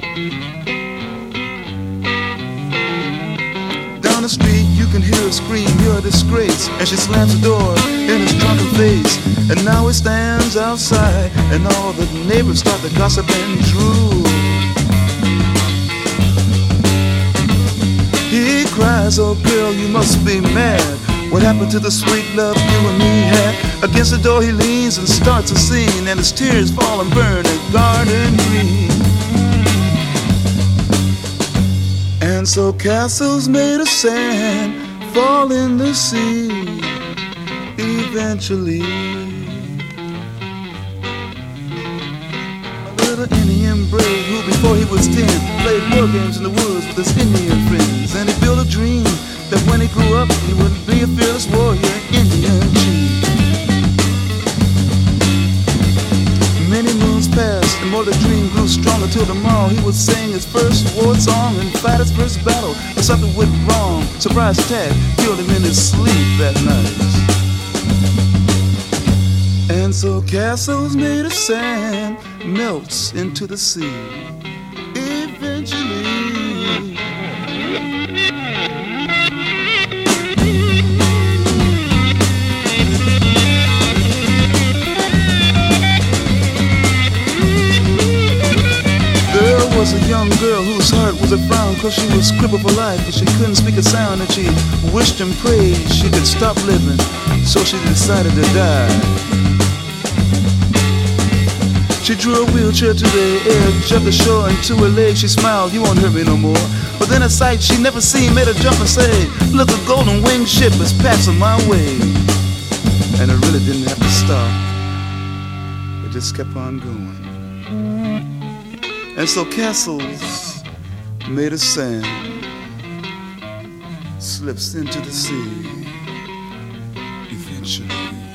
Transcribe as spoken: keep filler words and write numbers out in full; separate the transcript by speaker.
Speaker 1: Down the street you can hear her scream, you're a disgrace. And she slams the door in his drunken face. And now he stands outside, and all the neighbors start to gossip and drool. He cries, oh girl, you must be mad. What happened to the sweet love you and me had? Against the door he leans and starts a scene, and his tears fall and burn a garden green. And so castles made of sand fall in the sea eventually. A little Indian brave who before he was ten played war games in the woods with his Indian friends. And he built a dream that when he grew up he would be a fearless warrior, Indian chief. Many moons passed and more the dream grew stronger till tomorrow he would sing his first war song and fight his first battle. But something went wrong. Surprise attack killed him in his sleep that night. And so castles made of sand melts into the sea eventually. There was a young girl whose heart was a frown, cause she was crippled for life and she couldn't speak a sound, and she wished and prayed she could stop living, so she decided to die. She drew a wheelchair to the edge of the shore, and to her legs she smiled, you won't hurt me no more. But then a sight she never seen made her jump and say, look, a golden winged ship is passing my way. And it really didn't have to stop, it just kept on going. And so castles made of sand slips into the sea eventually.